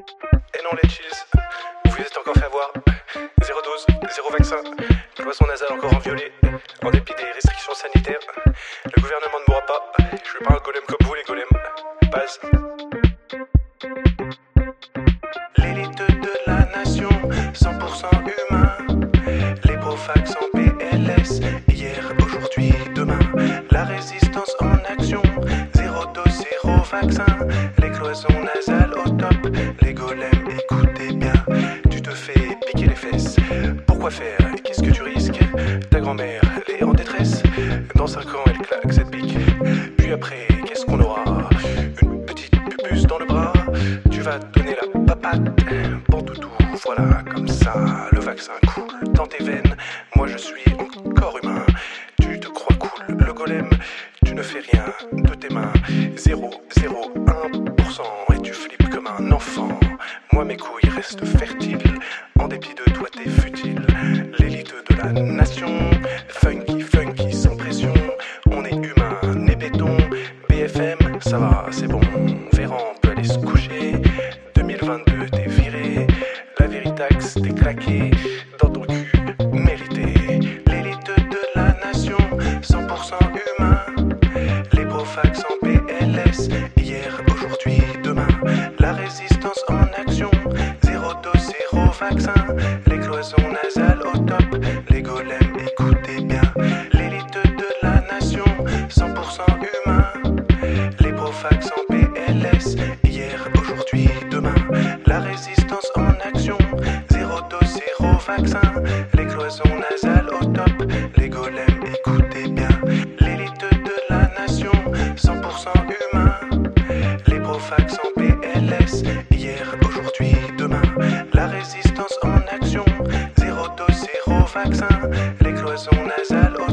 Et non les chills, vous êtes encore fait avoir. 0 dose, 0 vaccin, cloison nasale encore en violet. En dépit des restrictions sanitaires, le gouvernement ne mourra pas. Je veux pas un golem comme vous les golems. Base. L'élite de la nation, 100% humain. Les profax en PLS, hier, aujourd'hui, demain. La résistance en action, 0 dose, 0 vaccin. Les cloisons nasales au top, les golems, écoutez bien. Tu te fais piquer les fesses. Pourquoi faire? Qu'est-ce que tu risques? Ta grand-mère, elle est en détresse. Dans 5 ans, elle claque cette pique. Puis après, qu'est-ce qu'on aura? Une petite pupus dans le bras. Tu vas te donner la papate. Bon toutou, voilà, comme ça, le vaccin coule dans tes veines. Moi je suis encore humain. Tu te crois cool, le golem. Tu ne fais rien de tes mains. 0,01% et tu flippes comme un enfant. Moi mes couilles restent fertiles. En dépit de toi t'es futile. L'élite de la nation. Funky, funky, sans pression. On est humain, né béton. BFM, ça va, c'est bon. Véran peut aller se coucher. 2022 t'es viré. La Véritax t'es claqué. Dans ton cul, mérité. L'élite de la nation, 100% humain. Les profax en PLS, hier, aujourd'hui, demain. La résistance en action, 0 dose, 0 vaccin. Les cloisons nasales au top, les golems, écoutez bien. L'élite de la nation, 100% humain. Les profax en PLS, hier, aujourd'hui, demain. La résistance en action, 0 dose, 0 vaccin. Les cloisons nasales au top, les golems, écoutez bien. L'élite de la nation, 100% humain. Les profax en PLS, hier, aujourd'hui, demain. La résistance en action, 0 dose, 0 vaccin. Les cloisons nasales au